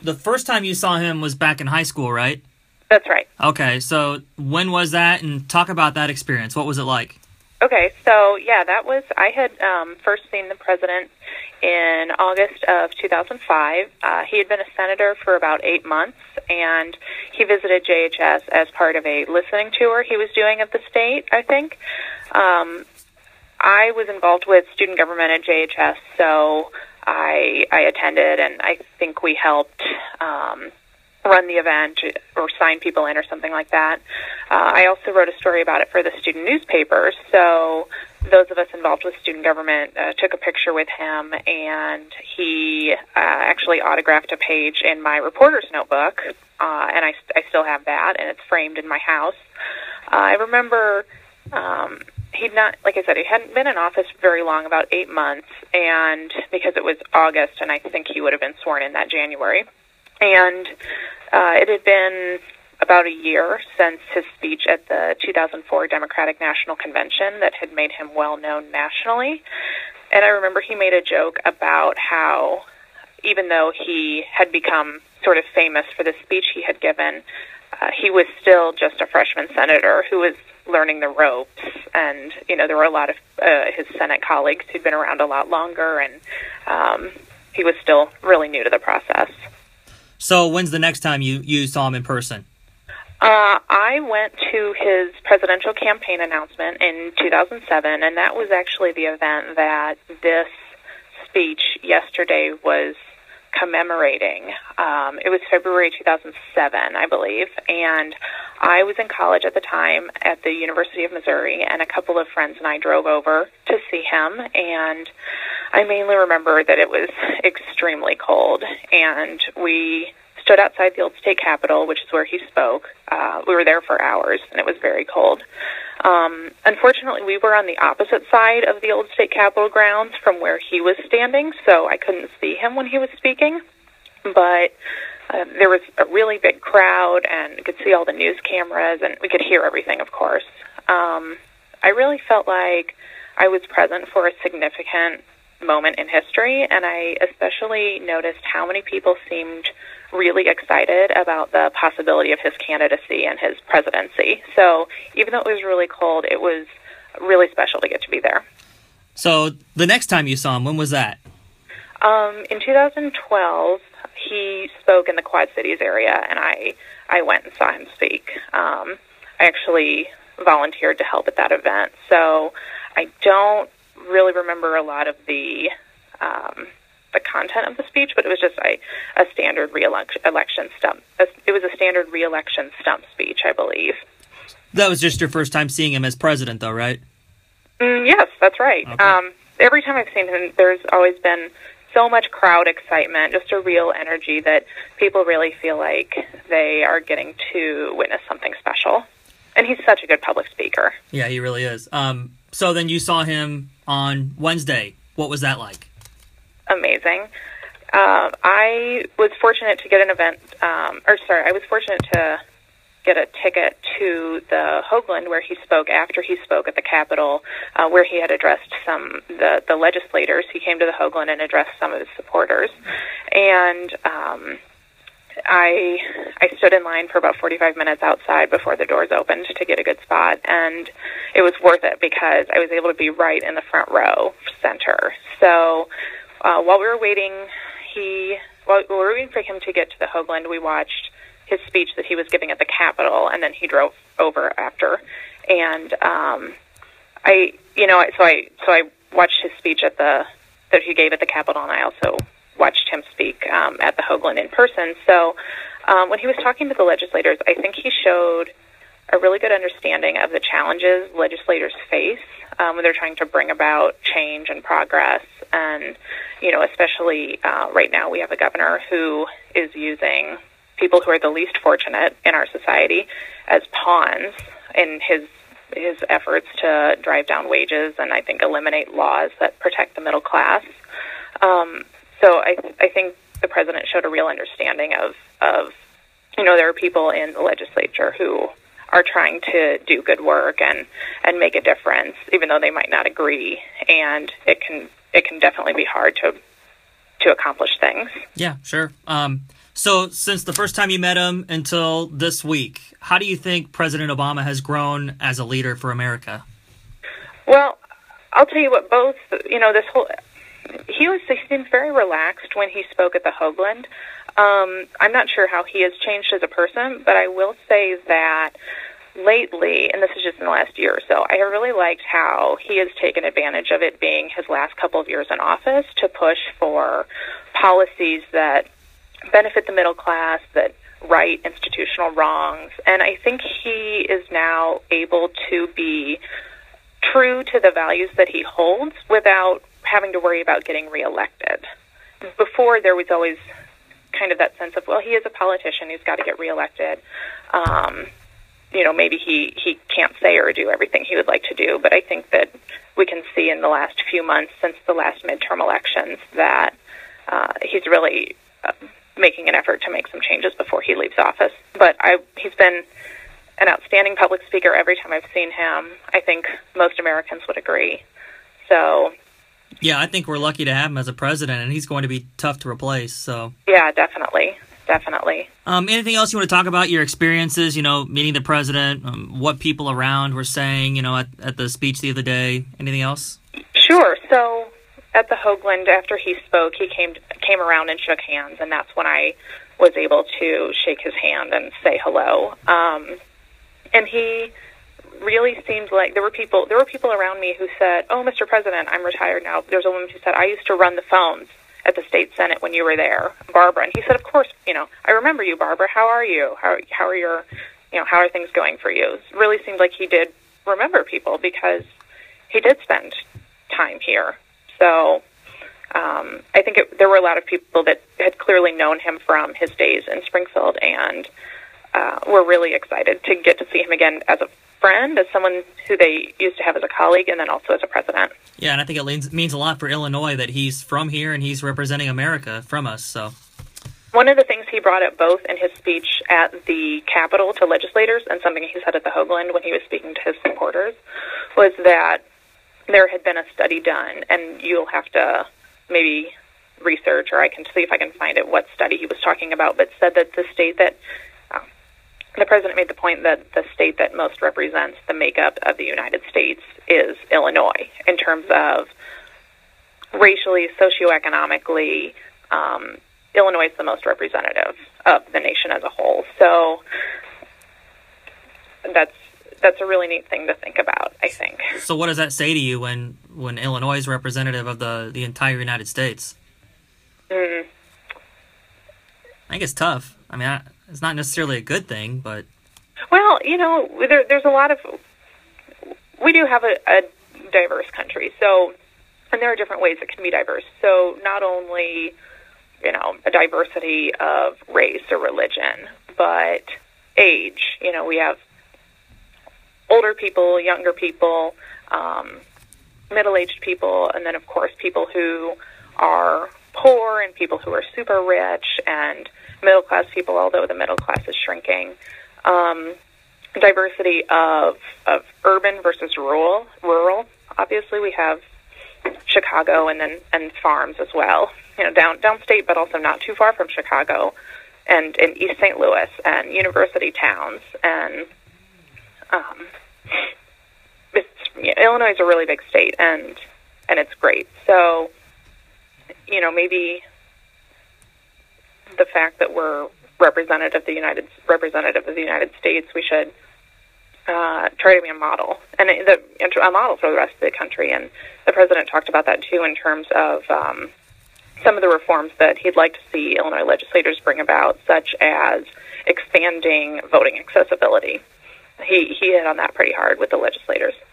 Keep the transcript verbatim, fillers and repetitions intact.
the first time you saw him was back in high school, right? That's right. Okay, so when was that? And talk about that experience. What was it like? Okay, so yeah, that was, I had um, first seen the president in August of two thousand five. Uh, he had been a senator for about eight months, and he visited J H S as part of a listening tour he was doing of the state, I think. Um, I was involved with student government at J H S, so I, I attended, and I think we helped um, run the event or sign people in or something like that. Uh, I also wrote a story about it for the student newspapers, so those of us involved with student government uh, took a picture with him, and he uh, actually autographed a page in my reporter's notebook, uh, and I, I still have that, and it's framed in my house. Uh, I remember um, he'd not, like I said, he hadn't been in office very long, about eight months, and because it was August, and I think he would have been sworn in that January. And uh, it had been about a year since his speech at the two thousand four Democratic National Convention that had made him well known nationally. And I remember he made a joke about how, even though he had become sort of famous for the speech he had given, uh, he was still just a freshman senator who was learning the ropes. And, you know, there were a lot of uh, his Senate colleagues who'd been around a lot longer, and um, he was still really new to the process. So when's the next time you, you saw him in person? Uh, I went to his presidential campaign announcement in two thousand seven, and that was actually the event that this speech yesterday was commemorating. Um, it was February two thousand seven, I believe, and I was in college at the time at the University of Missouri, and a couple of friends and I drove over to see him, and I mainly remember that it was extremely cold, and we stood outside the old state capitol, which is where he spoke. Uh, we were there for hours, and it was very cold. Um, unfortunately, we were on the opposite side of the old state capitol grounds from where he was standing, so I couldn't see him when he was speaking. But uh, there was a really big crowd, and we could see all the news cameras, and we could hear everything, of course. Um, I really felt like I was present for a significant moment in history, and I especially noticed how many people seemed really excited about the possibility of his candidacy and his presidency. So even though it was really cold, it was really special to get to be there. So the next time you saw him, when was that? Um, in two thousand twelve, he spoke in the Quad Cities area, and I, I went and saw him speak. Um, I actually volunteered to help at that event, so I don't really remember a lot of the um, the content of the speech, but it was just a, a standard re-election stump. It was a standard re-election stump speech, I believe. That was just your first time seeing him as president, though, right? Mm, yes, that's right. Okay. Um, every time I've seen him, there's always been so much crowd excitement, just a real energy that people really feel like they are getting to witness something special. And he's such a good public speaker. Yeah, he really is. Um, so then you saw him on Wednesday. What was that like? Amazing. Uh, I was fortunate to get an event, um, or sorry, I was fortunate to get a ticket to the Hoagland where he spoke after he spoke at the Capitol, uh, where he had addressed some the, the legislators. He came to the Hoagland and addressed some of his supporters. And um, I I stood in line for about forty-five minutes outside before the doors opened to get a good spot, and it was worth it because I was able to be right in the front row center. So Uh, while we were waiting, he while we were waiting for him to get to the Hoagland, we watched his speech that he was giving at the Capitol, and then he drove over after. And um, I, you know, so I so I watched his speech at the that he gave at the Capitol, and I also watched him speak um, at the Hoagland in person. So um, when he was talking to the legislators, I think he showed a really good understanding of the challenges legislators face um, when they're trying to bring about change and progress. And, you know, especially uh, right now we have a governor who is using people who are the least fortunate in our society as pawns in his his efforts to drive down wages and I think eliminate laws that protect the middle class. Um, so I, I think the president showed a real understanding of, of, you know, there are people in the legislature who are trying to do good work and, and make a difference, even though they might not agree. And it can it can definitely be hard to to accomplish things. Yeah, sure. Um, So since the first time you met him until this week, how do you think President Obama has grown as a leader for America? Well, I'll tell you what, both, you know, this whole, he was, he seemed very relaxed when he spoke at the Hoagland. Um, I'm not sure how he has changed as a person, but I will say that lately, and this is just in the last year or so, I have really liked how he has taken advantage of it being his last couple of years in office to push for policies that benefit the middle class, that right institutional wrongs. And I think he is now able to be true to the values that he holds without having to worry about getting reelected. Before, there was always kind of that sense of, well, he is a politician, he's got to get reelected. Um, you know, maybe he, he can't say or do everything he would like to do, but I think that we can see in the last few months since the last midterm elections that uh, he's really uh, making an effort to make some changes before he leaves office. But I, he's been an outstanding public speaker every time I've seen him. I think most Americans would agree. So, yeah, I think we're lucky to have him as a president, and he's going to be tough to replace. So, yeah, definitely, definitely. Um, anything else you want to talk about, your experiences, you know, meeting the president, um, what people around were saying, you know, at, at the speech the other day? Anything else? Sure. So at the Hoagland, after he spoke, he came came around and shook hands, and that's when I was able to shake his hand and say hello. Um, and he really seemed like there were people there were people around me who said, "Oh, Mister President, I'm retired now." There's a woman who said, "I used to run the phones at the state senate when you were there, Barbara." And he said, "Of course, you know, I remember you, Barbara. How are you? How how are your, you know, how are things going for you?" It really seemed like he did remember people because he did spend time here. So um, I think it, there were a lot of people that had clearly known him from his days in Springfield and uh, were really excited to get to see him again as a friend, as someone who they used to have as a colleague, and then also as a president. Yeah, and I think it means, means a lot for Illinois that he's from here and he's representing America from us. So one of the things he brought up both in his speech at the Capitol to legislators and something he said at the Hoagland when he was speaking to his supporters was that there had been a study done, and you'll have to maybe research, or I can see if I can find it, what study he was talking about, but said that the state that uh, the president made the point that the state that most represents the makeup of the United States is Illinois in terms of racially, socioeconomically. Um, Illinois is the most representative of the nation as a whole. So that's that's a really neat thing to think about, I think. So what does that say to you when, when Illinois is representative of the, the entire United States? Mm. I think it's tough. I mean, I, it's not necessarily a good thing, but... Well, you know, there, there's a lot of... We do have a, a diverse country, so... And there are different ways it can be diverse. So not only, you know, a diversity of race or religion, but age. You know, we have older people, younger people, um, middle-aged people, and then, of course, people who are poor and people who are super rich and middle-class people, although the middle class is shrinking. Um, diversity of of urban versus rural. Rural, obviously, we have Chicago and then and farms as well. You know, down downstate, but also not too far from Chicago, and in East Saint Louis and university towns. And um, it's, you know, Illinois is a really big state, and and it's great. So, you know, maybe the fact that we're representative of the United representative of the United States, we should uh, try to be a model and the, a model for the rest of the country. And the president talked about that too in terms of um, some of the reforms that he'd like to see Illinois legislators bring about, such as expanding voting accessibility. He he hit on that pretty hard with the legislators.